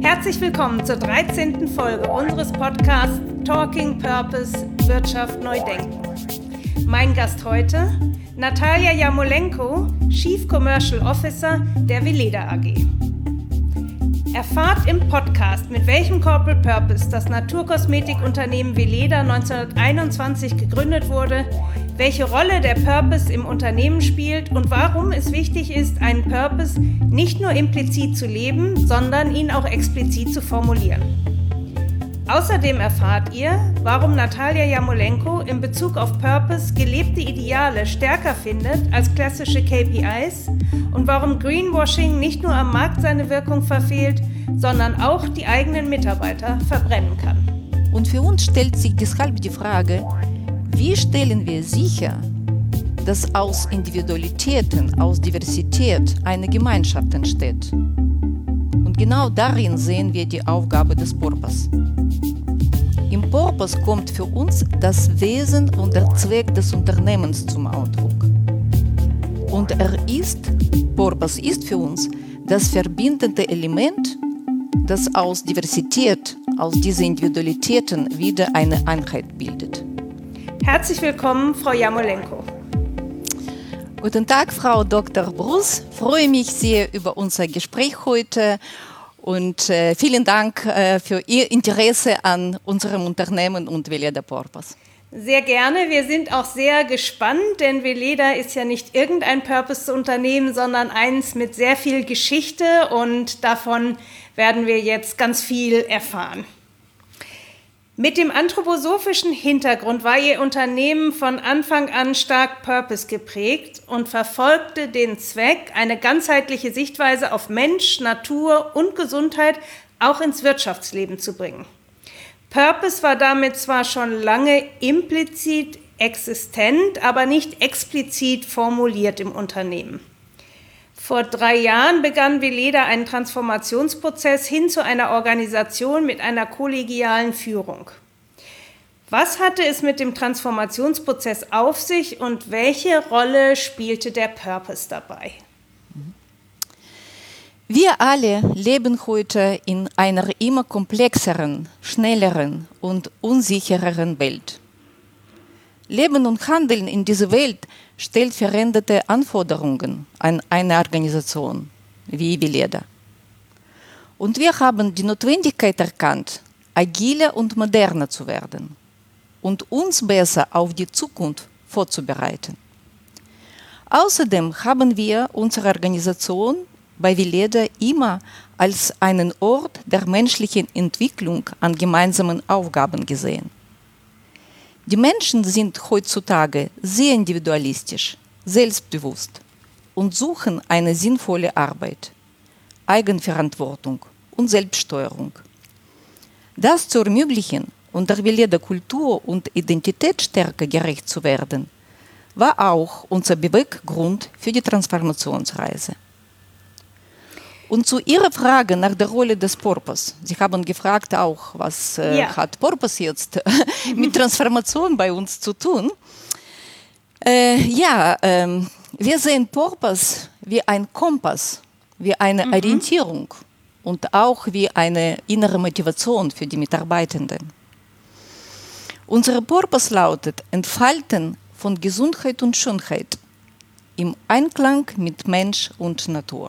Herzlich willkommen zur 13. Folge unseres Podcasts Talking Purpose – Wirtschaft neu denken. Mein Gast heute, Natalia Jarmolenko, Chief Commercial Officer der Weleda AG. Erfahrt im Podcast, mit welchem Corporate Purpose das Naturkosmetikunternehmen Weleda 1921 gegründet wurde, welche Rolle der Purpose im Unternehmen spielt und warum es wichtig ist, einen Purpose nicht nur implizit zu leben, sondern ihn auch explizit zu formulieren. Außerdem erfahrt ihr, warum Natalia Jarmolenko in Bezug auf Purpose gelebte Ideale stärker findet als klassische KPIs und warum Greenwashing nicht nur am Markt seine Wirkung verfehlt, sondern auch die eigenen Mitarbeiter verbrennen kann. Und für uns stellt sich deshalb die Frage, wie stellen wir sicher, dass aus Individualitäten, aus Diversität eine Gemeinschaft entsteht? Und genau darin sehen wir die Aufgabe des Purpose. Im Purpose kommt für uns das Wesen und der Zweck des Unternehmens zum Ausdruck. Und Purpose ist für uns das verbindende Element, das aus Diversität, aus diesen Individualitäten wieder eine Einheit bildet. Herzlich willkommen, Frau Jarmolenko. Guten Tag, Frau Dr. Bruß. Ich freue mich sehr über unser Gespräch heute und vielen Dank für Ihr Interesse an unserem Unternehmen und Weleda Purpose. Sehr gerne. Wir sind auch sehr gespannt, denn Weleda ist ja nicht irgendein Purpose-Unternehmen, sondern eins mit sehr viel Geschichte und davon werden wir jetzt ganz viel erfahren. Mit dem anthroposophischen Hintergrund war Ihr Unternehmen von Anfang an stark Purpose geprägt und verfolgte den Zweck, eine ganzheitliche Sichtweise auf Mensch, Natur und Gesundheit auch ins Wirtschaftsleben zu bringen. Purpose war damit zwar schon lange implizit existent, aber nicht explizit formuliert im Unternehmen. Vor 3 Jahren begann Weleda einen Transformationsprozess hin zu einer Organisation mit einer kollegialen Führung. Was hatte es mit dem Transformationsprozess auf sich und welche Rolle spielte der Purpose dabei? Wir alle leben heute in einer immer komplexeren, schnelleren und unsichereren Welt. Leben und Handeln in dieser Welt stellt veränderte Anforderungen an eine Organisation wie Weleda. Und wir haben die Notwendigkeit erkannt, agiler und moderner zu werden und uns besser auf die Zukunft vorzubereiten. Außerdem haben wir unsere Organisation bei Weleda immer als einen Ort der menschlichen Entwicklung an gemeinsamen Aufgaben gesehen. Die Menschen sind heutzutage sehr individualistisch, selbstbewusst und suchen eine sinnvolle Arbeit, Eigenverantwortung und Selbststeuerung. Das zu ermöglichen und der Weleda Kultur und Identität stärker gerecht zu werden, war auch unser Beweggrund für die Transformationsreise. Und zu Ihrer Frage nach der Rolle des Purpose. Sie haben gefragt auch, was hat Purpose jetzt mit Transformation bei uns zu tun? Wir sehen Purpose wie ein Kompass, wie eine Orientierung und auch wie eine innere Motivation für die Mitarbeitenden. Unser Purpose lautet Entfalten von Gesundheit und Schönheit im Einklang mit Mensch und Natur.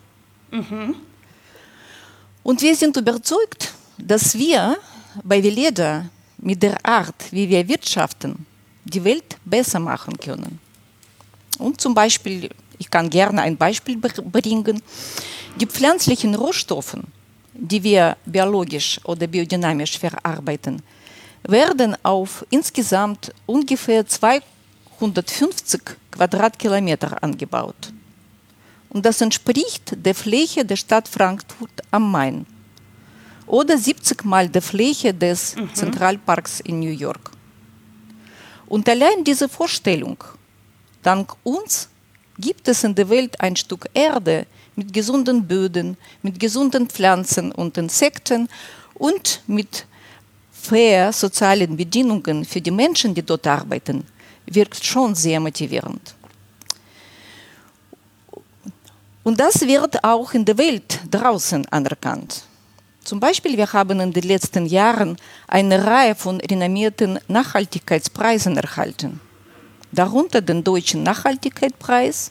Und wir sind überzeugt, dass wir bei Weleda mit der Art, wie wir wirtschaften, die Welt besser machen können. Und zum Beispiel, ich kann gerne ein Beispiel bringen, die pflanzlichen Rohstoffe, die wir biologisch oder biodynamisch verarbeiten, werden auf insgesamt ungefähr 250 Quadratkilometer angebaut. Und das entspricht der Fläche der Stadt Frankfurt am Main oder 70 Mal der Fläche des Zentralparks in New York. Und allein diese Vorstellung, dank uns gibt es in der Welt ein Stück Erde mit gesunden Böden, mit gesunden Pflanzen und Insekten und mit fair sozialen Bedingungen für die Menschen, die dort arbeiten, wirkt schon sehr motivierend. Und das wird auch in der Welt draußen anerkannt. Zum Beispiel, wir haben in den letzten Jahren eine Reihe von renommierten Nachhaltigkeitspreisen erhalten. Darunter den Deutschen Nachhaltigkeitspreis,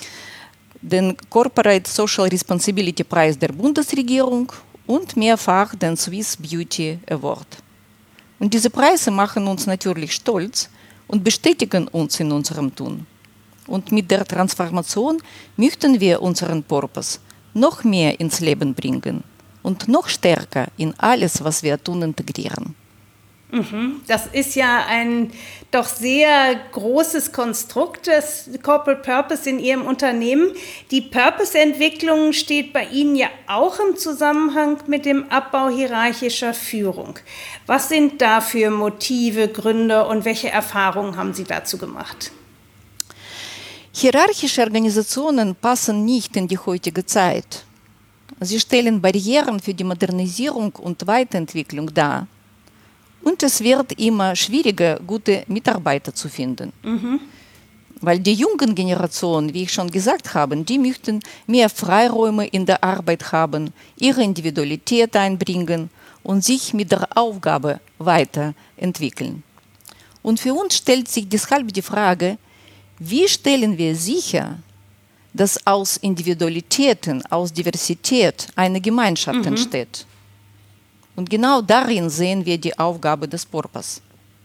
den Corporate Social Responsibility Preis der Bundesregierung und mehrfach den Swiss Beauty Award. Und diese Preise machen uns natürlich stolz und bestätigen uns in unserem Tun. Und mit der Transformation möchten wir unseren Purpose noch mehr ins Leben bringen und noch stärker in alles, was wir tun, integrieren. Das ist ja ein doch sehr großes Konstrukt, das Corporate Purpose in Ihrem Unternehmen. Die Purpose-Entwicklung steht bei Ihnen ja auch im Zusammenhang mit dem Abbau hierarchischer Führung. Was sind da für Motive, Gründe und welche Erfahrungen haben Sie dazu gemacht? Hierarchische Organisationen passen nicht in die heutige Zeit. Sie stellen Barrieren für die Modernisierung und Weiterentwicklung dar. Und es wird immer schwieriger, gute Mitarbeiter zu finden. Weil die jungen Generationen, wie ich schon gesagt habe, die möchten mehr Freiräume in der Arbeit haben, ihre Individualität einbringen und sich mit der Aufgabe weiterentwickeln. Und für uns stellt sich deshalb die Frage, wie stellen wir sicher, dass aus Individualitäten, aus Diversität eine Gemeinschaft entsteht? Und genau darin sehen wir die Aufgabe des Purpose.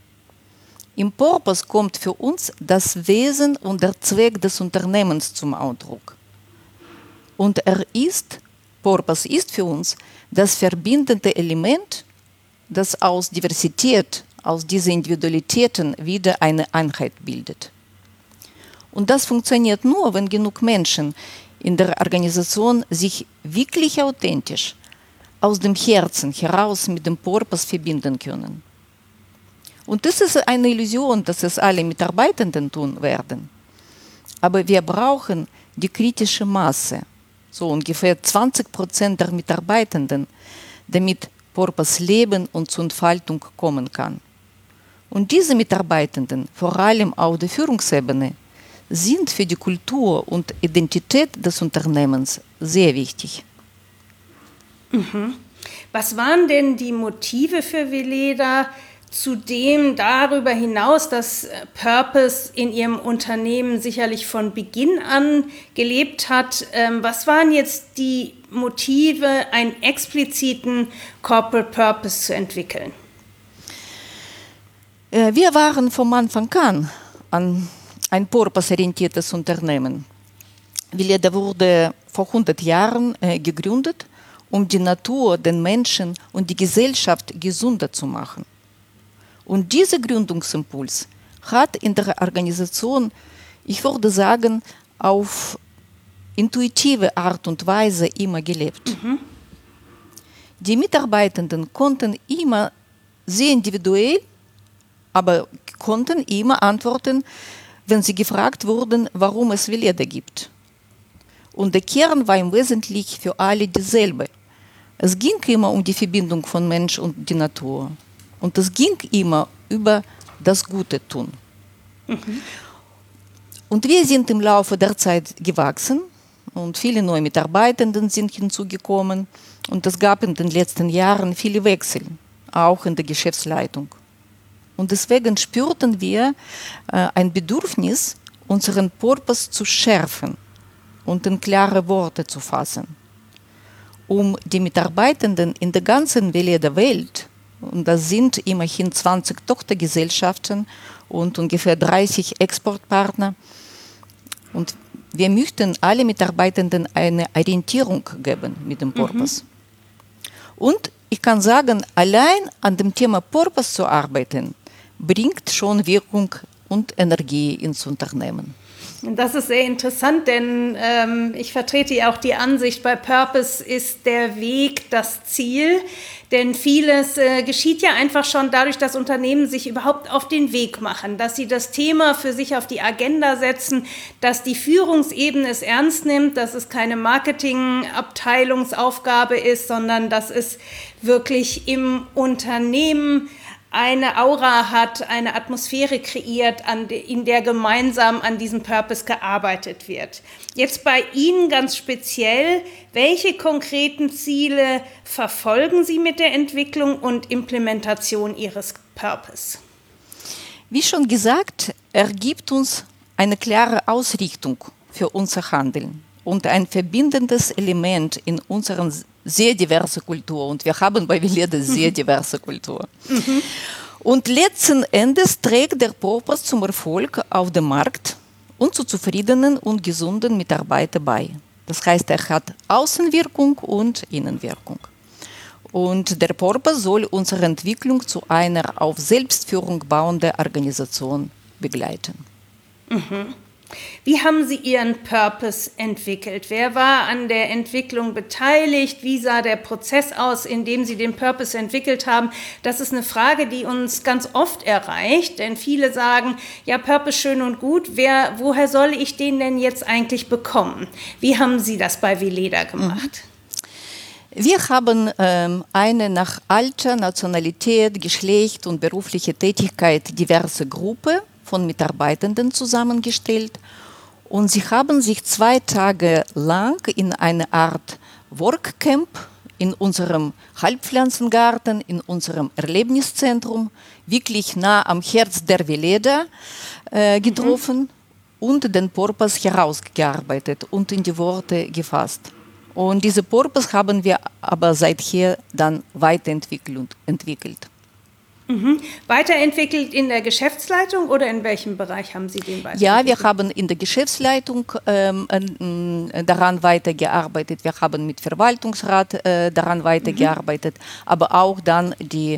Im Purpose kommt für uns das Wesen und der Zweck des Unternehmens zum Ausdruck. Und Purpose ist für uns das verbindende Element, das aus Diversität, aus diesen Individualitäten wieder eine Einheit bildet. Und das funktioniert nur, wenn genug Menschen in der Organisation sich wirklich authentisch aus dem Herzen heraus mit dem Purpose verbinden können. Und das ist eine Illusion, dass es alle Mitarbeitenden tun werden. Aber wir brauchen die kritische Masse, so ungefähr 20% der Mitarbeitenden, damit Purpose leben und zur Entfaltung kommen kann. Und diese Mitarbeitenden, vor allem auf der Führungsebene, sind für die Kultur und Identität des Unternehmens sehr wichtig. Was waren denn die Motive für Veleda, zudem darüber hinaus, dass Purpose in Ihrem Unternehmen sicherlich von Beginn an gelebt hat? Was waren jetzt die Motive, einen expliziten Corporate Purpose zu entwickeln? Wir waren vom Anfang an ein purpose-orientiertes Unternehmen. Veleda wurde vor 100 Jahren gegründet, um die Natur, den Menschen und die Gesellschaft gesünder zu machen. Und dieser Gründungsimpuls hat in der Organisation, ich würde sagen, auf intuitive Art und Weise immer gelebt. Die Mitarbeitenden konnten immer sehr individuell, aber konnten immer antworten, wenn sie gefragt wurden, warum es Veleda gibt. Und der Kern war im Wesentlichen für alle dieselbe. Es ging immer um die Verbindung von Mensch und die Natur. Und es ging immer über das Gute tun. Und wir sind im Laufe der Zeit gewachsen und viele neue Mitarbeitenden sind hinzugekommen. Und es gab in den letzten Jahren viele Wechsel, auch in der Geschäftsleitung. Und deswegen spürten wir ein Bedürfnis, unseren Purpose zu schärfen und in klare Worte zu fassen, um die Mitarbeitenden in der ganzen Veleda-Welt, und das sind immerhin 20 Tochtergesellschaften und ungefähr 30 Exportpartner, und wir möchten alle Mitarbeitenden eine Orientierung geben mit dem Purpose. Und ich kann sagen, allein an dem Thema Purpose zu arbeiten, bringt schon Wirkung und Energie ins Unternehmen. Das ist sehr interessant, denn ich vertrete ja auch die Ansicht, bei Purpose ist der Weg das Ziel, denn vieles geschieht ja einfach schon dadurch, dass Unternehmen sich überhaupt auf den Weg machen, dass sie das Thema für sich auf die Agenda setzen, dass die Führungsebene es ernst nimmt, dass es keine Marketingabteilungsaufgabe ist, sondern dass es wirklich im Unternehmen eine Aura hat, eine Atmosphäre kreiert, in der gemeinsam an diesem Purpose gearbeitet wird. Jetzt bei Ihnen ganz speziell, welche konkreten Ziele verfolgen Sie mit der Entwicklung und Implementation Ihres Purpose? Wie schon gesagt, er gibt uns eine klare Ausrichtung für unser Handeln und ein verbindendes Element in unserer sehr diversen Kultur. Und wir haben bei Weleda sehr diverse Kultur. Und letzten Endes trägt der Purpose zum Erfolg auf dem Markt und zu zufriedenen und gesunden Mitarbeitern bei. Das heißt, er hat Außenwirkung und Innenwirkung. Und der Purpose soll unsere Entwicklung zu einer auf Selbstführung bauenden Organisation begleiten. Wie haben Sie Ihren Purpose entwickelt? Wer war an der Entwicklung beteiligt? Wie sah der Prozess aus, in dem Sie den Purpose entwickelt haben? Das ist eine Frage, die uns ganz oft erreicht, denn viele sagen, ja, Purpose schön und gut, woher soll ich den denn jetzt eigentlich bekommen? Wie haben Sie das bei Weleda gemacht? Wir haben eine nach Alter, Nationalität, Geschlecht und beruflicher Tätigkeit diverse Gruppe von Mitarbeitenden zusammengestellt und sie haben sich 2 Tage lang in eine Art Workcamp in unserem Heilpflanzengarten, in unserem Erlebniszentrum, wirklich nah am Herz der Weleda getroffen und den Purpose herausgearbeitet und in die Worte gefasst. Und diese Purpose haben wir aber seither dann weiterentwickelt. Weiterentwickelt in der Geschäftsleitung oder in welchem Bereich haben Sie den weiterentwickelt? Ja, wir haben in der Geschäftsleitung daran weitergearbeitet, wir haben mit Verwaltungsrat daran weitergearbeitet, aber auch dann die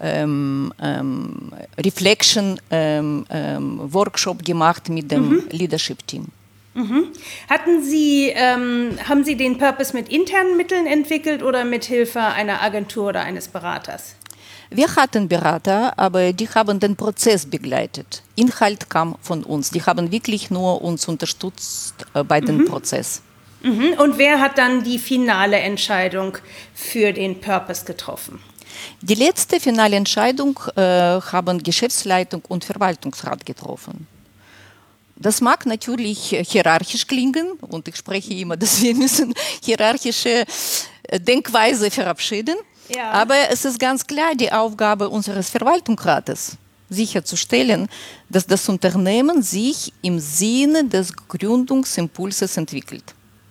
Reflection Workshop gemacht mit dem Leadership-Team. Haben Sie den Purpose mit internen Mitteln entwickelt oder mit Hilfe einer Agentur oder eines Beraters? Wir hatten Berater, aber die haben den Prozess begleitet. Inhalt kam von uns. Die haben wirklich nur uns unterstützt bei dem Prozess. Und wer hat dann die finale Entscheidung für den Purpose getroffen? Die letzte finale Entscheidung haben Geschäftsleitung und Verwaltungsrat getroffen. Das mag natürlich hierarchisch klingen und ich spreche immer, dass wir müssen hierarchische Denkweise verabschieden. Ja. Aber es ist ganz klar die Aufgabe unseres Verwaltungsrates, sicherzustellen, dass das Unternehmen sich im Sinne des Gründungsimpulses entwickelt.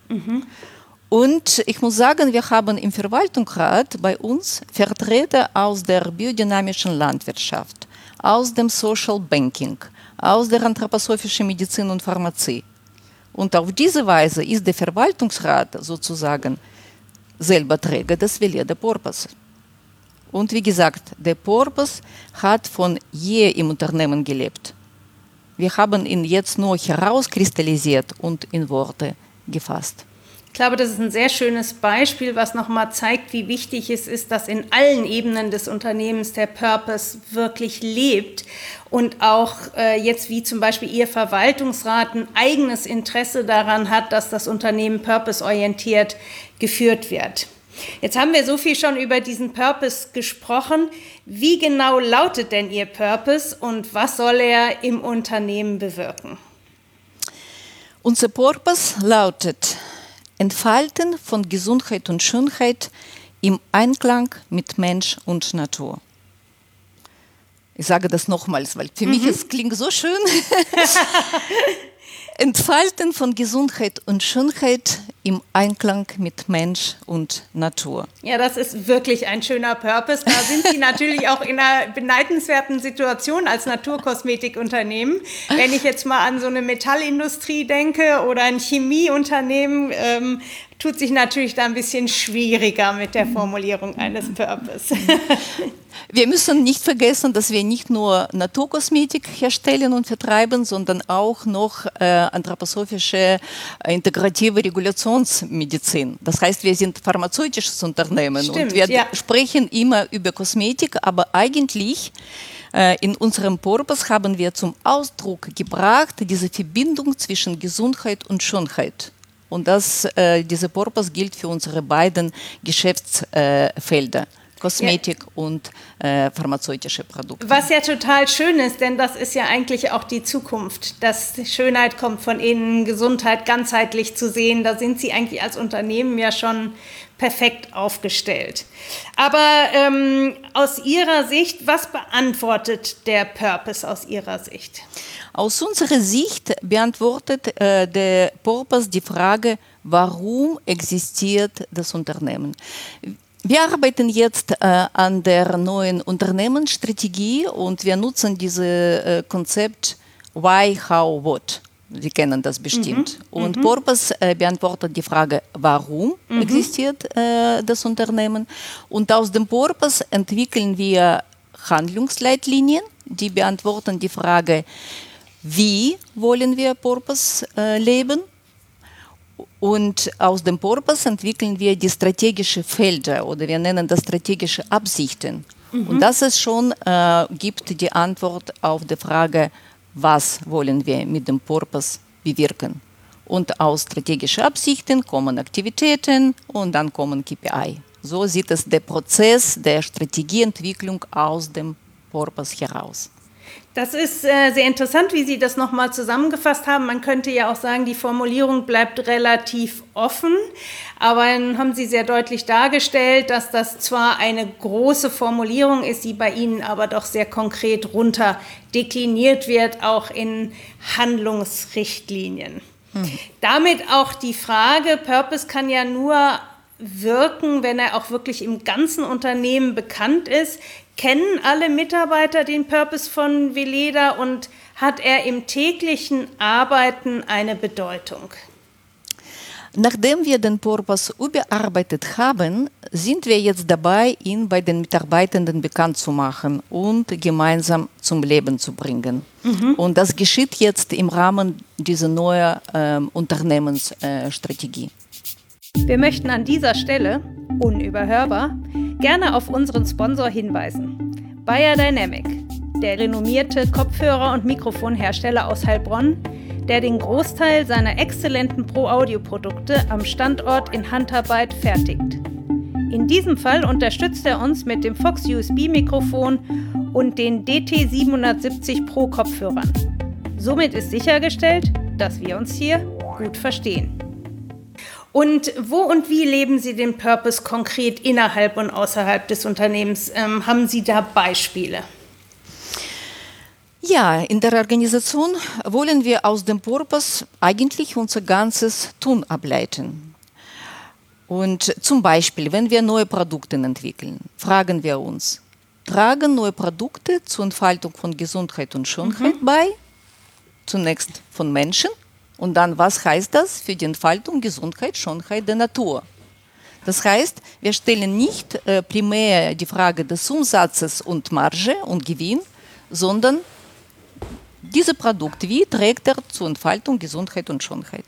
Und ich muss sagen, wir haben im Verwaltungsrat bei uns Vertreter aus der biodynamischen Landwirtschaft, aus dem Social Banking, aus der anthroposophischen Medizin und Pharmazie. Und auf diese Weise ist der Verwaltungsrat sozusagen selber Träger des Weleda Purpose. Und wie gesagt, der Purpose hat von je im Unternehmen gelebt. Wir haben ihn jetzt nur herauskristallisiert und in Worte gefasst. Ich glaube, das ist ein sehr schönes Beispiel, was nochmal zeigt, wie wichtig es ist, dass in allen Ebenen des Unternehmens der Purpose wirklich lebt und auch jetzt wie zum Beispiel Ihr Verwaltungsrat ein eigenes Interesse daran hat, dass das Unternehmen purpose-orientiert geführt wird. Jetzt haben wir so viel schon über diesen Purpose gesprochen. Wie genau lautet denn Ihr Purpose und was soll er im Unternehmen bewirken? Unser Purpose lautet: Entfalten von Gesundheit und Schönheit im Einklang mit Mensch und Natur. Ich sage das nochmals, weil für mich es klingt so schön. Entfalten von Gesundheit und Schönheit im Einklang mit Mensch und Natur. Ja, das ist wirklich ein schöner Purpose. Da sind Sie natürlich auch in einer beneidenswerten Situation als Naturkosmetikunternehmen. Wenn ich jetzt mal an so eine Metallindustrie denke oder ein Chemieunternehmen, tut sich natürlich da ein bisschen schwieriger mit der Formulierung eines Purpose. Wir müssen nicht vergessen, dass wir nicht nur Naturkosmetik herstellen und vertreiben, sondern auch noch anthroposophische integrative Regulationsmedizin. Das heißt, wir sind pharmazeutisches Unternehmen. Stimmt, und wir sprechen immer über Kosmetik, aber eigentlich in unserem Purpose haben wir zum Ausdruck gebracht diese Verbindung zwischen Gesundheit und Schönheit. Und dieser Purpose gilt für unsere beiden Geschäftsfelder, Kosmetik und pharmazeutische Produkte. Was ja total schön ist, denn das ist ja eigentlich auch die Zukunft, dass Schönheit kommt von innen, Gesundheit ganzheitlich zu sehen. Da sind Sie eigentlich als Unternehmen ja schon perfekt aufgestellt. Aber aus Ihrer Sicht, was beantwortet der Purpose aus Ihrer Sicht? Aus unserer Sicht beantwortet der Purpose die Frage, warum existiert das Unternehmen? Wir arbeiten jetzt an der neuen Unternehmensstrategie und wir nutzen dieses Konzept Why, How, What. Sie kennen das bestimmt. Und Purpose beantwortet die Frage, warum existiert das Unternehmen. Und aus dem Purpose entwickeln wir Handlungsleitlinien, die beantworten die Frage, wie wollen wir Purpose leben. Und aus dem Purpose entwickeln wir die strategischen Felder oder wir nennen das strategische Absichten. Und das ist schon, gibt die Antwort auf die Frage, was wollen wir mit dem Purpose bewirken. Und aus strategischen Absichten kommen Aktivitäten und dann kommen KPI. So sieht es der Prozess der Strategieentwicklung aus dem Purpose heraus. Das ist sehr interessant, wie Sie das nochmal zusammengefasst haben. Man könnte ja auch sagen, die Formulierung bleibt relativ offen, aber dann haben Sie sehr deutlich dargestellt, dass das zwar eine große Formulierung ist, die bei Ihnen aber doch sehr konkret runter dekliniert wird, auch in Handlungsrichtlinien. Damit auch die Frage, Purpose kann ja nur wirken, wenn er auch wirklich im ganzen Unternehmen bekannt ist. Kennen alle Mitarbeiter den Purpose von Weleda und hat er im täglichen Arbeiten eine Bedeutung? Nachdem wir den Purpose überarbeitet haben, sind wir jetzt dabei, ihn bei den Mitarbeitenden bekannt zu machen und gemeinsam zum Leben zu bringen. Und das geschieht jetzt im Rahmen dieser neuen Unternehmensstrategie. Wir möchten an dieser Stelle, unüberhörbar, gerne auf unseren Sponsor hinweisen. Bayer Dynamic, der renommierte Kopfhörer- und Mikrofonhersteller aus Heilbronn, der den Großteil seiner exzellenten Pro-Audio-Produkte am Standort in Handarbeit fertigt. In diesem Fall unterstützt er uns mit dem Fox USB-Mikrofon und den DT770 Pro Kopfhörern. Somit ist sichergestellt, dass wir uns hier gut verstehen. Und wo und wie leben Sie den Purpose konkret innerhalb und außerhalb des Unternehmens? Haben Sie da Beispiele? Ja, in der Organisation wollen wir aus dem Purpose eigentlich unser ganzes Tun ableiten. Und zum Beispiel, wenn wir neue Produkte entwickeln, fragen wir uns, tragen neue Produkte zur Entfaltung von Gesundheit und Schönheit bei? Zunächst von Menschen und dann, was heißt das für die Entfaltung, Gesundheit, Schönheit der Natur? Das heißt, wir stellen nicht primär die Frage des Umsatzes und Marge und Gewinn, sondern dieses Produkt, wie trägt er zur Entfaltung, Gesundheit und Schönheit?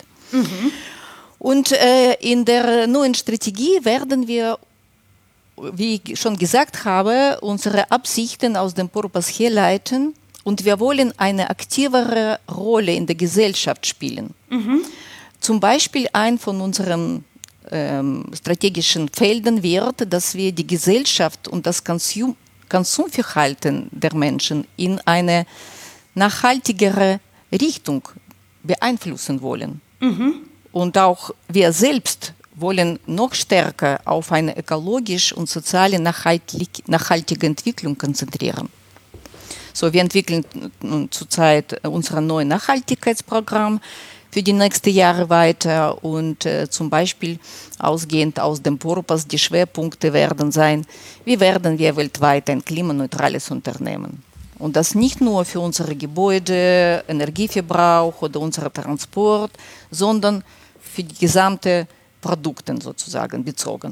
Und in der neuen Strategie werden wir, wie ich schon gesagt habe, unsere Absichten aus dem Purpose herleiten und wir wollen eine aktivere Rolle in der Gesellschaft spielen. Zum Beispiel ein von unseren strategischen Feldern wird, dass wir die Gesellschaft und das Konsumverhalten der Menschen in eine nachhaltigere Richtung beeinflussen wollen. Und auch wir selbst wollen noch stärker auf eine ökologisch und soziale nachhaltige Entwicklung konzentrieren. So, wir entwickeln zurzeit unser neues Nachhaltigkeitsprogramm für die nächsten Jahre weiter und zum Beispiel ausgehend aus dem Purpose, die Schwerpunkte werden sein, wie werden wir weltweit ein klimaneutrales Unternehmen. Und das nicht nur für unsere Gebäude, Energieverbrauch oder unseren Transport, sondern für die gesamten Produkte sozusagen bezogen.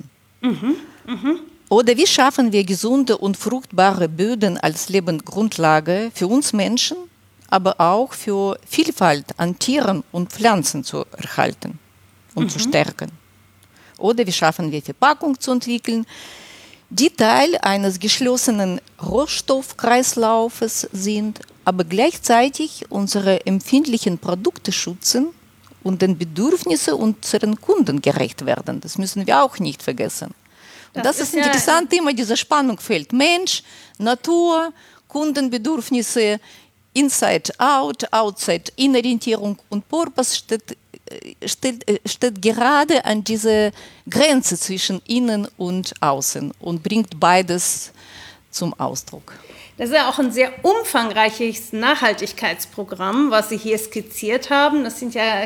Oder wie schaffen wir gesunde und fruchtbare Böden als Lebensgrundlage für uns Menschen, aber auch für Vielfalt an Tieren und Pflanzen zu erhalten und zu stärken? Oder wie schaffen wir Verpackung zu entwickeln, die Teil eines geschlossenen Rohstoffkreislaufes sind, aber gleichzeitig unsere empfindlichen Produkte schützen und den Bedürfnissen unserer Kunden gerecht werden. Das müssen wir auch nicht vergessen. Das ist interessant, immer dieses Spannungsfeld. Mensch, Natur, Kundenbedürfnisse, Inside Out, Outside In-Orientierung und Purpose steht gerade an dieser Grenze zwischen Innen und Außen und bringt beides zum Ausdruck. Das ist ja auch ein sehr umfangreiches Nachhaltigkeitsprogramm, was Sie hier skizziert haben. Das sind ja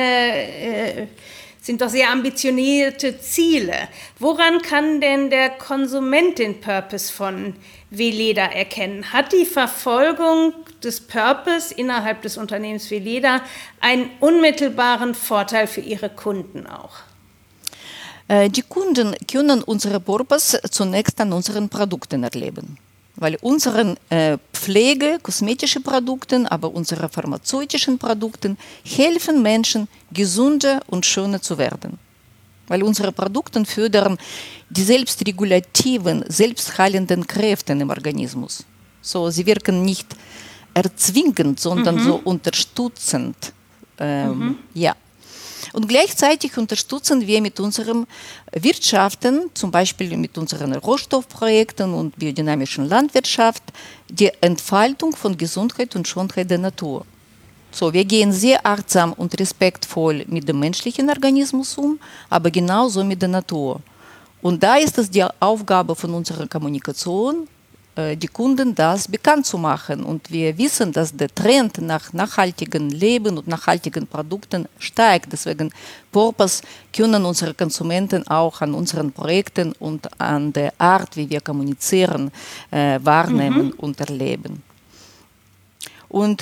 sind doch sehr ambitionierte Ziele. Woran kann denn der Konsument den Purpose von Weleda erkennen? Hat die Verfolgung des Purpose innerhalb des Unternehmens Weleda einen unmittelbaren Vorteil für ihre Kunden auch? Die Kunden können unsere Purpose zunächst an unseren Produkten erleben. Weil unseren kosmetischen Produkten, aber unsere pharmazeutischen Produkten helfen Menschen, gesünder und schöner zu werden. Weil unsere Produkte fördern die selbstregulativen, selbstheilenden Kräfte im Organismus. So, sie wirken nicht erzwingend, sondern so unterstützend. Ja. Und gleichzeitig unterstützen wir mit unseren Wirtschaften, zum Beispiel mit unseren Rohstoffprojekten und biodynamischen Landwirtschaft, die Entfaltung von Gesundheit und Schönheit der Natur. So, wir gehen sehr achtsam und respektvoll mit dem menschlichen Organismus um, aber genauso mit der Natur. Und da ist es die Aufgabe von unserer Kommunikation, die Kunden das bekannt zu machen. Und wir wissen, dass der Trend nach nachhaltigem Leben und nachhaltigen Produkten steigt. Deswegen Purpose können unsere Konsumenten auch an unseren Projekten und an der Art, wie wir kommunizieren, wahrnehmen und erleben. Und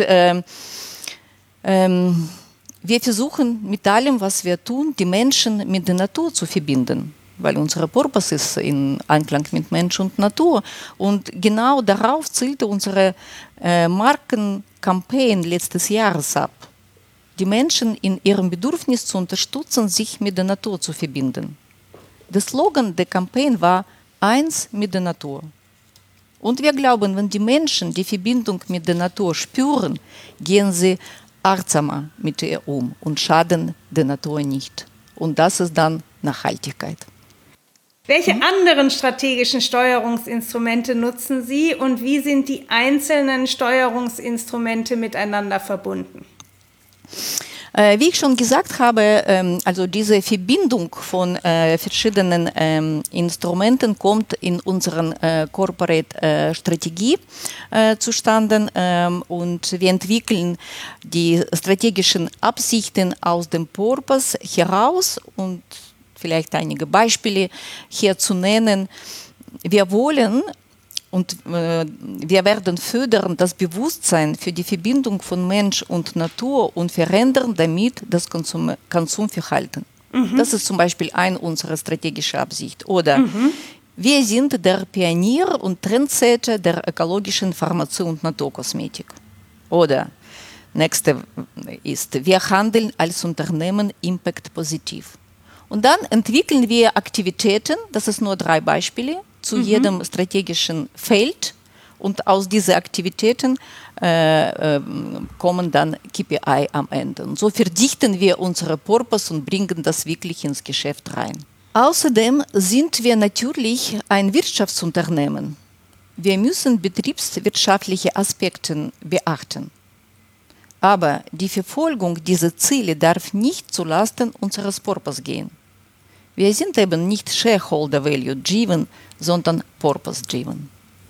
wir versuchen mit allem, was wir tun, die Menschen mit der Natur zu verbinden. Weil unser Purpose ist in Einklang mit Mensch und Natur. Und genau darauf zielte unsere Markenkampagne letztes Jahres ab. Die Menschen in ihrem Bedürfnis zu unterstützen, sich mit der Natur zu verbinden. Der Slogan der Kampagne war „Eins mit der Natur“. Und wir glauben, wenn die Menschen die Verbindung mit der Natur spüren, gehen sie achtsamer mit ihr um und schaden der Natur nicht. Und das ist dann Nachhaltigkeit. Welche anderen strategischen Steuerungsinstrumente nutzen Sie und wie sind die einzelnen Steuerungsinstrumente miteinander verbunden? Wie ich schon gesagt habe, also diese Verbindung von verschiedenen Instrumenten kommt in unserer Corporate Strategie zustande und wir entwickeln die strategischen Absichten aus dem Purpose heraus und vielleicht einige Beispiele hier zu nennen. Wir wollen und wir werden fördern das Bewusstsein für die Verbindung von Mensch und Natur und verändern damit das Konsumverhalten. Das ist zum Beispiel eine unserer strategischen Absichten. Oder wir sind der Pionier und Trendsetter der ökologischen Pharmazie und Naturkosmetik. Oder nächste ist, wir handeln als Unternehmen impactpositiv. Und dann entwickeln wir Aktivitäten, das ist nur 3 Beispiele, zu jedem strategischen Feld. Und aus diesen Aktivitäten kommen dann KPI am Ende. Und so verdichten wir unsere Purpose und bringen das wirklich ins Geschäft rein. Außerdem sind wir natürlich ein Wirtschaftsunternehmen. Wir müssen betriebswirtschaftliche Aspekte beachten. Aber die Verfolgung dieser Ziele darf nicht zulasten unseres Purpose gehen. Wir sind eben nicht Shareholder-Value-driven, sondern Purpose-driven.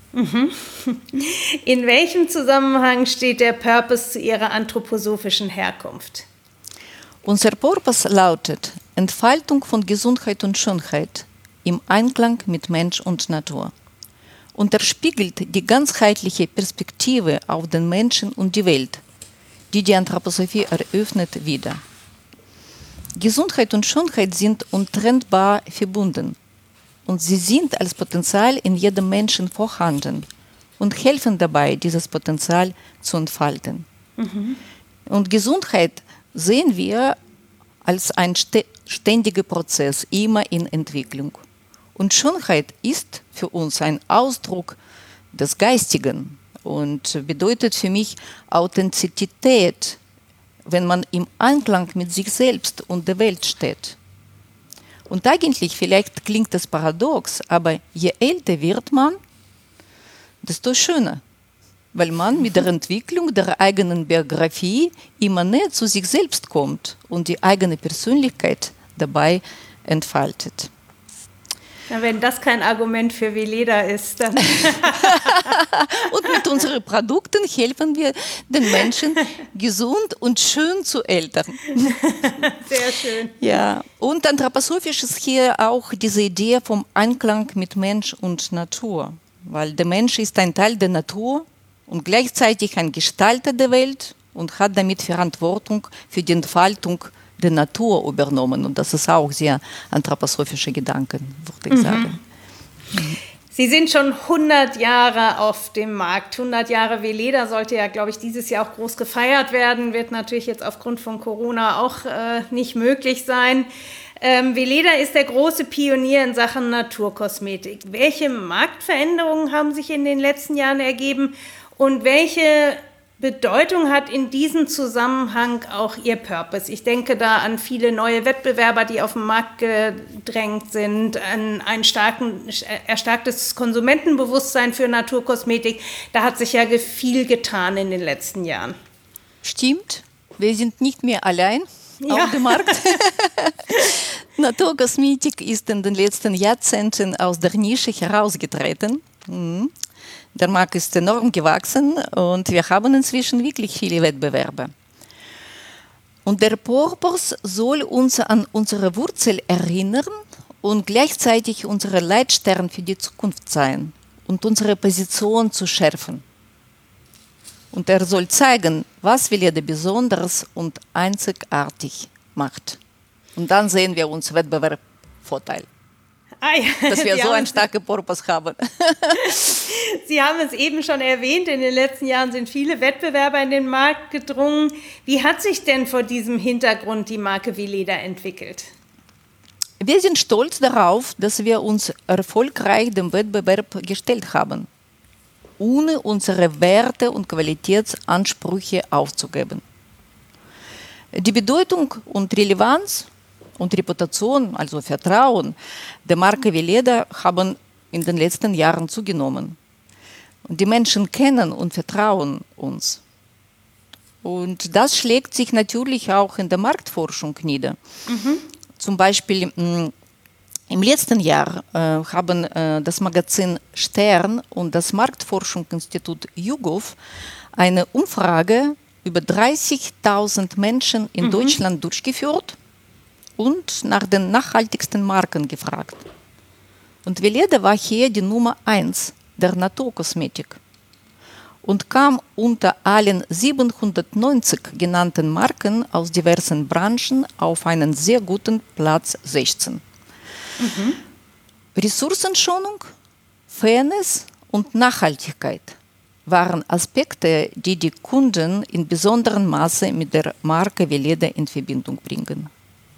In welchem Zusammenhang steht der Purpose zu Ihrer anthroposophischen Herkunft? Unser Purpose lautet Entfaltung von Gesundheit und Schönheit im Einklang mit Mensch und Natur und er spiegelt die ganzheitliche Perspektive auf den Menschen und die Welt, die die Anthroposophie eröffnet, wider. Gesundheit und Schönheit sind untrennbar verbunden und sie sind als Potenzial in jedem Menschen vorhanden und helfen dabei, dieses Potenzial zu entfalten. Und Gesundheit sehen wir als ein ständiger Prozess, immer in Entwicklung. Und Schönheit ist für uns ein Ausdruck des Geistigen und bedeutet für mich Authentizität, wenn man im Einklang mit sich selbst und der Welt steht. Und eigentlich, vielleicht klingt das paradox, aber je älter wird man, desto schöner, weil man mit der Entwicklung der eigenen Biografie immer näher zu sich selbst kommt und die eigene Persönlichkeit dabei entfaltet. Ja, wenn das kein Argument für Veleda ist, dann... Und mit unseren Produkten helfen wir den Menschen, gesund und schön zu altern. Sehr schön. Ja, und anthroposophisch ist hier auch diese Idee vom Einklang mit Mensch und Natur, weil der Mensch ist ein Teil der Natur und gleichzeitig ein Gestalter der Welt und hat damit Verantwortung für die Entfaltung der Natur übernommen. Und das ist auch sehr anthroposophische Gedanken, würde ich sagen. Sie sind schon 100 Jahre auf dem Markt. 100 Jahre Veleda sollte ja, glaube ich, dieses Jahr auch groß gefeiert werden. Wird natürlich jetzt aufgrund von Corona auch nicht möglich sein. Veleda ist der große Pionier in Sachen Naturkosmetik. Welche Marktveränderungen haben sich in den letzten Jahren ergeben und welche Bedeutung hat in diesem Zusammenhang auch Ihr Purpose? Ich denke da an viele neue Wettbewerber, die auf den Markt gedrängt sind, an ein erstarktes Konsumentenbewusstsein für Naturkosmetik. Da hat sich ja viel getan in den letzten Jahren. Stimmt, wir sind nicht mehr allein auf dem Markt. Naturkosmetik ist in den letzten Jahrzehnten aus der Nische herausgetreten. Der Markt ist enorm gewachsen und wir haben inzwischen wirklich viele Wettbewerbe. Und der Purpose soll uns an unsere Wurzel erinnern und gleichzeitig unser Leitstern für die Zukunft sein und unsere Position zu schärfen. Und er soll zeigen, was Veleda besonders und einzigartig macht. Und dann sehen wir uns Wettbewerbsvorteil. Dass wir so einen starken Purpose haben. Sie haben es eben schon erwähnt, in den letzten Jahren sind viele Wettbewerber in den Markt gedrungen. Wie hat sich denn vor diesem Hintergrund die Marke Veleda entwickelt? Wir sind stolz darauf, dass wir uns erfolgreich dem Wettbewerb gestellt haben, ohne unsere Werte und Qualitätsansprüche aufzugeben. Die Bedeutung und Relevanz und Reputation, also Vertrauen der Marke Veleda haben in den letzten Jahren zugenommen. Und die Menschen kennen und vertrauen uns. Und das schlägt sich natürlich auch in der Marktforschung nieder. Zum Beispiel im letzten Jahr haben das Magazin Stern und das Marktforschungsinstitut YouGov eine Umfrage über 30.000 Menschen in Deutschland durchgeführt und nach den nachhaltigsten Marken gefragt. Und Veleda war hier die Nummer 1 der Naturkosmetik und kam unter allen 790 genannten Marken aus diversen Branchen auf einen sehr guten Platz 16. Ressourcenschonung, Fairness und Nachhaltigkeit waren Aspekte, die die Kunden in besonderem Maße mit der Marke Veleda in Verbindung bringen.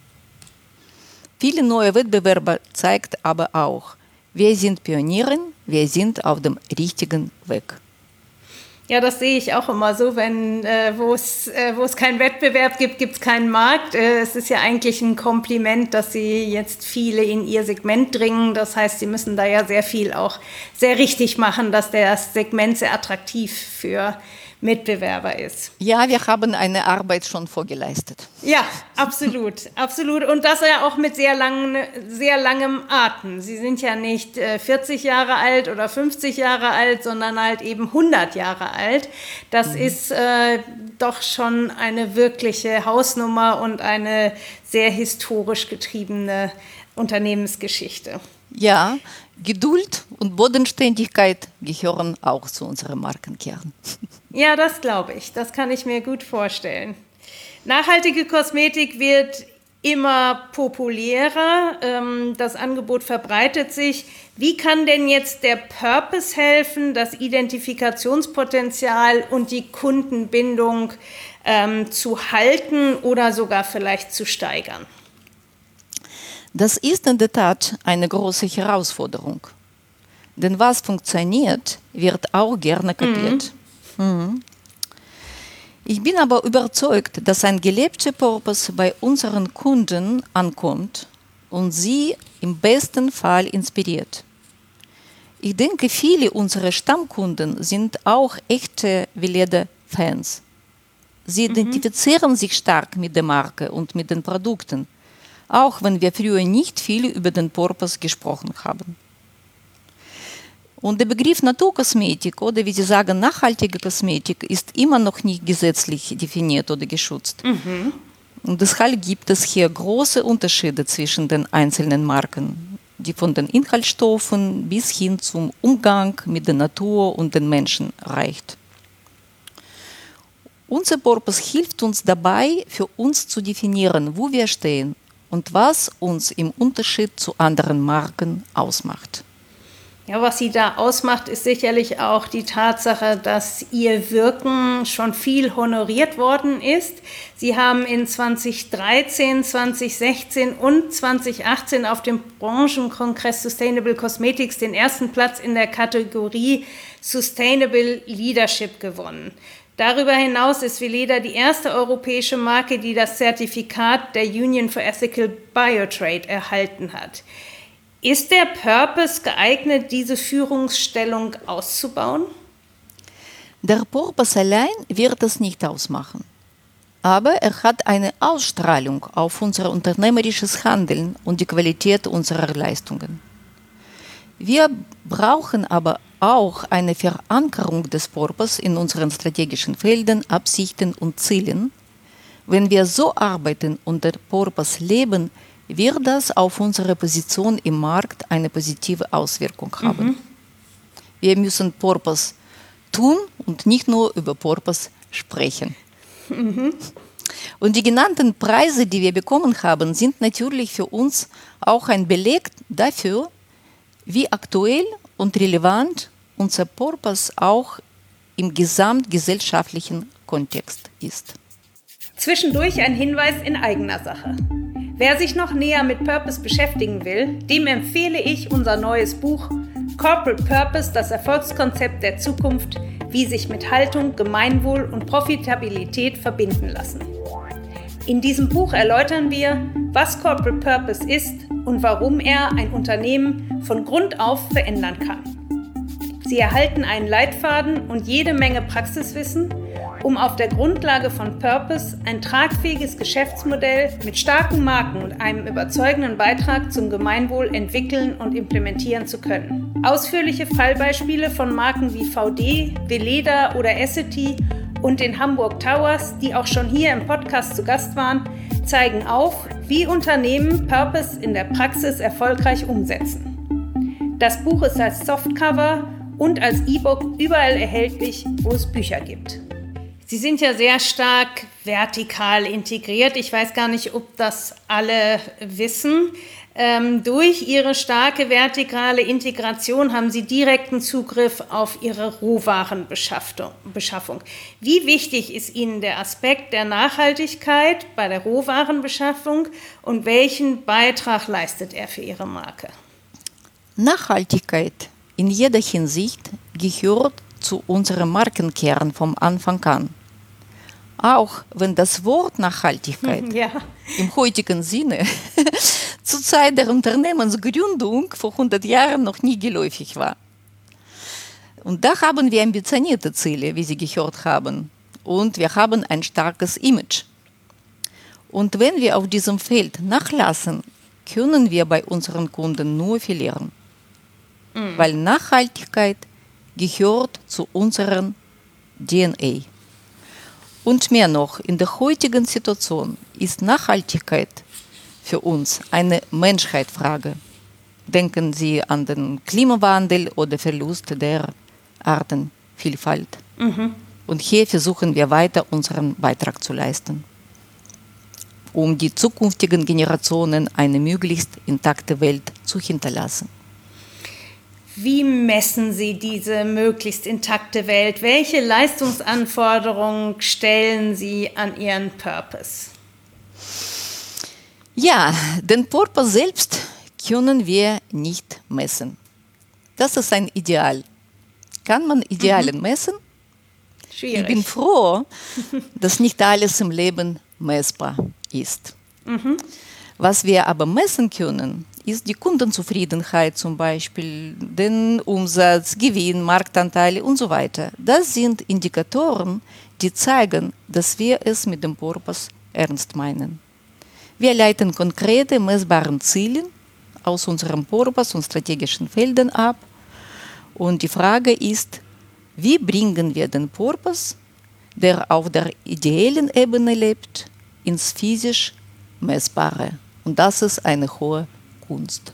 Viele neue Wettbewerber zeigt aber auch, wir sind Pioniere, wir sind auf dem richtigen Weg. Ja, das sehe ich auch immer so, wenn wo es keinen Wettbewerb gibt, gibt es keinen Markt. Es ist ja eigentlich ein Kompliment, dass Sie jetzt viele in Ihr Segment dringen. Das heißt, Sie müssen da ja sehr viel auch sehr richtig machen, dass das Segment sehr attraktiv für Mitbewerber ist. Ja, wir haben eine Arbeit schon vorgeleistet. Ja, absolut, absolut. Und das ja auch mit sehr langem Atem. Sie sind ja nicht 40 Jahre alt oder 50 Jahre alt, sondern halt eben 100 Jahre alt. Das ist doch schon eine wirkliche Hausnummer und eine sehr historisch getriebene Unternehmensgeschichte. Ja, Geduld und Bodenständigkeit gehören auch zu unserem Markenkern. Ja, das glaube ich. Das kann ich mir gut vorstellen. Nachhaltige Kosmetik wird immer populärer. Das Angebot verbreitet sich. Wie kann denn jetzt der Purpose helfen, das Identifikationspotenzial und die Kundenbindung zu halten oder sogar vielleicht zu steigern? Das ist in der Tat eine große Herausforderung. Denn was funktioniert, wird auch gerne kopiert. Ich bin aber überzeugt, dass ein gelebter Purpose bei unseren Kunden ankommt, und sie im besten Fall inspiriert. Ich denke, viele unserer Stammkunden sind auch echte Weleda-Fans. Sie identifizieren sich stark mit der Marke und mit den Produkten, auch wenn wir früher nicht viel über den Purpose gesprochen haben. Und der Begriff Naturkosmetik oder wie Sie sagen, nachhaltige Kosmetik ist immer noch nicht gesetzlich definiert oder geschützt. Und deshalb gibt es hier große Unterschiede zwischen den einzelnen Marken, die von den Inhaltsstoffen bis hin zum Umgang mit der Natur und den Menschen reicht. Unser Purpose hilft uns dabei, für uns zu definieren, wo wir stehen und was uns im Unterschied zu anderen Marken ausmacht. Ja, was sie da ausmacht, ist sicherlich auch die Tatsache, dass ihr Wirken schon viel honoriert worden ist. Sie haben in 2013, 2016 und 2018 auf dem Branchenkongress Sustainable Cosmetics den ersten Platz in der Kategorie Sustainable Leadership gewonnen. Darüber hinaus ist Weleda die erste europäische Marke, die das Zertifikat der Union for Ethical Biotrade erhalten hat. Ist der Purpose geeignet, diese Führungsstellung auszubauen? Der Purpose allein wird es nicht ausmachen. Aber er hat eine Ausstrahlung auf unser unternehmerisches Handeln und die Qualität unserer Leistungen. Wir brauchen aber auch eine Verankerung des Purpose in unseren strategischen Feldern, Absichten und Zielen. Wenn wir so arbeiten und der Purpose leben, wird das auf unsere Position im Markt eine positive Auswirkung haben. Wir müssen Purpose tun und nicht nur über Purpose sprechen. Und die genannten Preise, die wir bekommen haben, sind natürlich für uns auch ein Beleg dafür, wie aktuell und relevant unser Purpose auch im gesamtgesellschaftlichen Kontext ist. Zwischendurch ein Hinweis in eigener Sache. Wer sich noch näher mit Purpose beschäftigen will, dem empfehle ich unser neues Buch Corporate Purpose, das Erfolgskonzept der Zukunft, wie sich mit Haltung, Gemeinwohl und Profitabilität verbinden lassen. In diesem Buch erläutern wir, was Corporate Purpose ist und warum er ein Unternehmen von Grund auf verändern kann. Sie erhalten einen Leitfaden und jede Menge Praxiswissen, um auf der Grundlage von Purpose ein tragfähiges Geschäftsmodell mit starken Marken und einem überzeugenden Beitrag zum Gemeinwohl entwickeln und implementieren zu können. Ausführliche Fallbeispiele von Marken wie VD, Weleda oder Essity und den Hamburg Towers, die auch schon hier im Podcast zu Gast waren, zeigen auf, wie Unternehmen Purpose in der Praxis erfolgreich umsetzen. Das Buch ist als Softcover und als E-Book überall erhältlich, wo es Bücher gibt. Sie sind ja sehr stark vertikal integriert. Ich weiß gar nicht, ob das alle wissen. Durch Ihre starke vertikale Integration haben Sie direkten Zugriff auf Ihre Rohwarenbeschaffung. Wie wichtig ist Ihnen der Aspekt der Nachhaltigkeit bei der Rohwarenbeschaffung und welchen Beitrag leistet er für Ihre Marke? Nachhaltigkeit in jeder Hinsicht gehört zu unserem Markenkern vom Anfang an. Auch wenn das Wort Nachhaltigkeit im heutigen Sinne zur Zeit der Unternehmensgründung vor 100 Jahren noch nie geläufig war. Und da haben wir ambitionierte Ziele, wie Sie gehört haben. Und wir haben ein starkes Image. Und wenn wir auf diesem Feld nachlassen, können wir bei unseren Kunden nur verlieren. Weil Nachhaltigkeit gehört zu unserer DNA. Und mehr noch, in der heutigen Situation ist Nachhaltigkeit für uns eine Menschheitsfrage. Denken Sie an den Klimawandel oder Verlust der Artenvielfalt. Und hier versuchen wir weiter unseren Beitrag zu leisten, um die zukünftigen Generationen eine möglichst intakte Welt zu hinterlassen. Wie messen Sie diese möglichst intakte Welt? Welche Leistungsanforderungen stellen Sie an Ihren Purpose? Ja, den Purpose selbst können wir nicht messen. Das ist ein Ideal. Kann man Idealen messen? Schwierig. Ich bin froh, dass nicht alles im Leben messbar ist. Was wir aber messen können, ist die Kundenzufriedenheit zum Beispiel, den Umsatz, Gewinn, Marktanteile und so weiter. Das sind Indikatoren, die zeigen, dass wir es mit dem Purpose ernst meinen. Wir leiten konkrete, messbare Ziele aus unserem Purpose und strategischen Feldern ab. Und die Frage ist, wie bringen wir den Purpose, der auf der ideellen Ebene lebt, ins physisch Messbare? Und das ist eine hohe Kunst.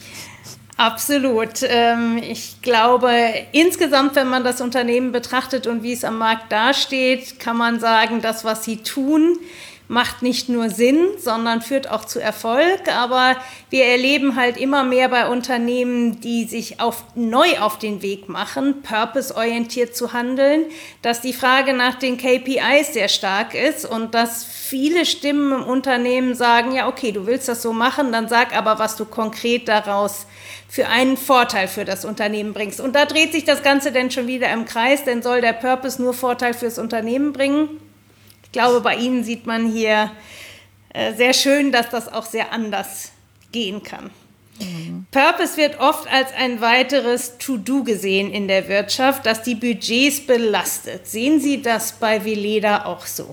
Absolut. Ich glaube, insgesamt, wenn man das Unternehmen betrachtet und wie es am Markt dasteht, kann man sagen, das, was sie tun, macht nicht nur Sinn, sondern führt auch zu Erfolg. Aber wir erleben halt immer mehr bei Unternehmen, die sich neu auf den Weg machen, purpose-orientiert zu handeln, dass die Frage nach den KPIs sehr stark ist und dass viele Stimmen im Unternehmen sagen, ja okay, du willst das so machen, dann sag aber, was du konkret daraus für einen Vorteil für das Unternehmen bringst. Und da dreht sich das Ganze dann schon wieder im Kreis, denn soll der Purpose nur Vorteil fürs Unternehmen bringen? Ich glaube, bei Ihnen sieht man hier sehr schön, dass das auch sehr anders gehen kann. Purpose wird oft als ein weiteres To-Do gesehen in der Wirtschaft, das die Budgets belastet. Sehen Sie das bei Weleda auch so?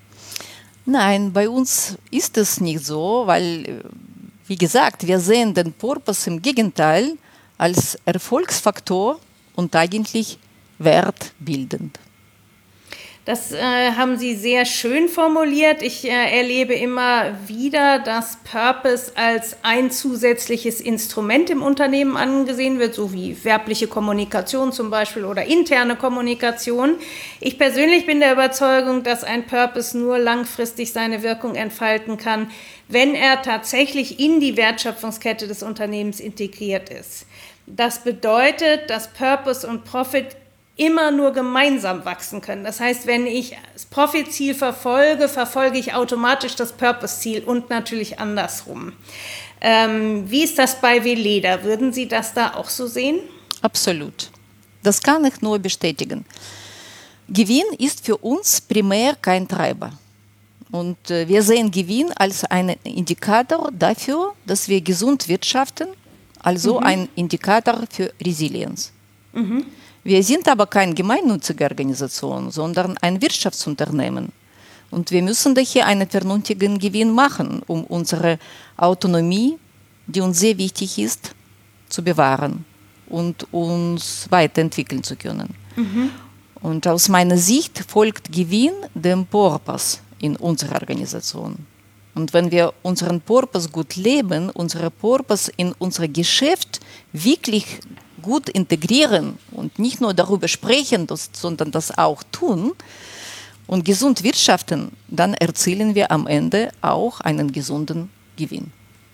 Nein, bei uns ist es nicht so, weil, wie gesagt, wir sehen den Purpose im Gegenteil als Erfolgsfaktor und eigentlich wertbildend. Das haben Sie sehr schön formuliert. Ich erlebe immer wieder, dass Purpose als ein zusätzliches Instrument im Unternehmen angesehen wird, so wie werbliche Kommunikation zum Beispiel oder interne Kommunikation. Ich persönlich bin der Überzeugung, dass ein Purpose nur langfristig seine Wirkung entfalten kann, wenn er tatsächlich in die Wertschöpfungskette des Unternehmens integriert ist. Das bedeutet, dass Purpose und Profit immer nur gemeinsam wachsen können. Das heißt, wenn ich das Profitziel verfolge, verfolge ich automatisch das Purpose-Ziel und natürlich andersrum. Wie ist das bei Weleda? Würden Sie das da auch so sehen? Absolut. Das kann ich nur bestätigen. Gewinn ist für uns primär kein Treiber. Und wir sehen Gewinn als einen Indikator dafür, dass wir gesund wirtschaften, also ein Indikator für Resilienz. Wir sind aber keine gemeinnützige Organisation, sondern ein Wirtschaftsunternehmen. Und wir müssen daher einen vernünftigen Gewinn machen, um unsere Autonomie, die uns sehr wichtig ist, zu bewahren und uns weiterentwickeln zu können. Und aus meiner Sicht folgt Gewinn dem Purpose in unserer Organisation. Und wenn wir unseren Purpose gut leben, unseren Purpose in unser Geschäft wirklich gut integrieren und nicht nur darüber sprechen, sondern das auch tun und gesund wirtschaften, dann erzielen wir am Ende auch einen gesunden Gewinn.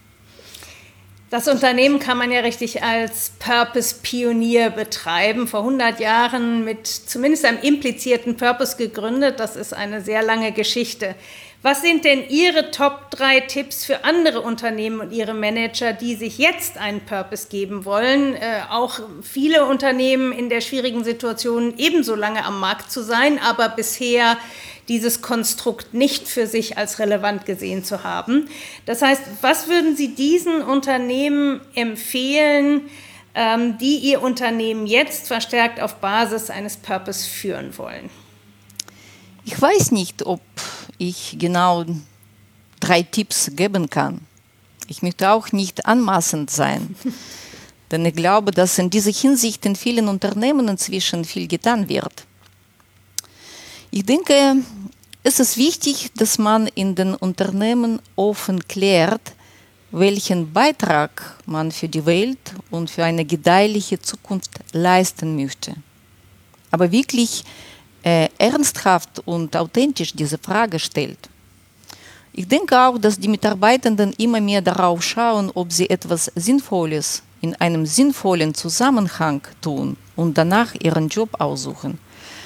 Das Unternehmen kann man ja richtig als Purpose-Pionier betreiben. Vor 100 Jahren mit zumindest einem implizierten Purpose gegründet. Das ist eine sehr lange Geschichte. Was sind denn Ihre Top 3 Tipps für andere Unternehmen und ihre Manager, die sich jetzt einen Purpose geben wollen? Auch viele Unternehmen in der schwierigen Situation, ebenso lange am Markt zu sein, aber bisher dieses Konstrukt nicht für sich als relevant gesehen zu haben. Das heißt, was würden Sie diesen Unternehmen empfehlen, die ihr Unternehmen jetzt verstärkt auf Basis eines Purpose führen wollen? Ich weiß nicht, ob ich genau 3 Tipps geben kann. Ich möchte auch nicht anmaßend sein, denn ich glaube, dass in dieser Hinsicht in vielen Unternehmen inzwischen viel getan wird. Ich denke, es ist wichtig, dass man in den Unternehmen offen klärt, welchen Beitrag man für die Welt und für eine gedeihliche Zukunft leisten möchte. Aber wirklich ernsthaft und authentisch diese Frage stellt. Ich denke auch, dass die Mitarbeitenden immer mehr darauf schauen, ob sie etwas Sinnvolles in einem sinnvollen Zusammenhang tun und danach ihren Job aussuchen.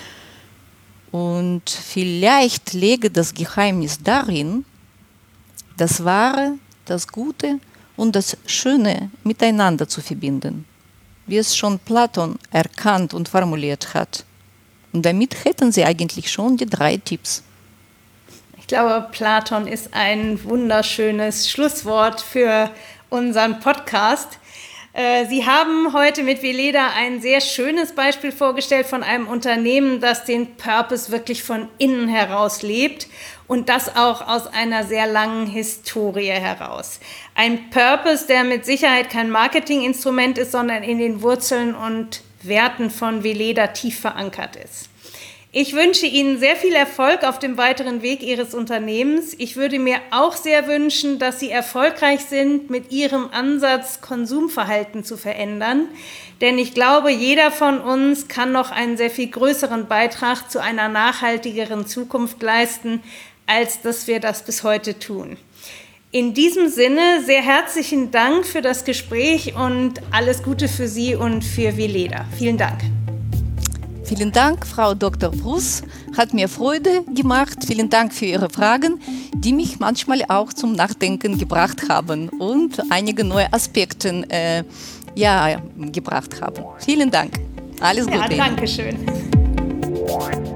Und vielleicht läge das Geheimnis darin, das Wahre, das Gute und das Schöne miteinander zu verbinden, wie es schon Platon erkannt und formuliert hat. Und damit hätten Sie eigentlich schon die 3 Tipps. Ich Ich glaube, Platon ist ein wunderschönes Schlusswort für unseren Podcast. Sie haben heute mit Weleda ein sehr schönes Beispiel vorgestellt von einem Unternehmen, das den Purpose wirklich von innen heraus lebt und das auch aus einer sehr langen Historie heraus. Ein Purpose, der mit Sicherheit kein Marketinginstrument ist, sondern in den Wurzeln und Werten von Weleda tief verankert ist. Ich wünsche Ihnen sehr viel Erfolg auf dem weiteren Weg Ihres Unternehmens. Ich würde mir auch sehr wünschen, dass Sie erfolgreich sind, mit Ihrem Ansatz Konsumverhalten zu verändern. Denn ich glaube, jeder von uns kann noch einen sehr viel größeren Beitrag zu einer nachhaltigeren Zukunft leisten, als dass wir das bis heute tun. In diesem Sinne sehr herzlichen Dank für das Gespräch und alles Gute für Sie und für Weleda. Vielen Dank. Vielen Dank, Frau Dr. Prus. Hat mir Freude gemacht. Vielen Dank für Ihre Fragen, die mich manchmal auch zum Nachdenken gebracht haben und einige neue Aspekte gebracht haben. Vielen Dank. Alles Gute. Ja, danke schön.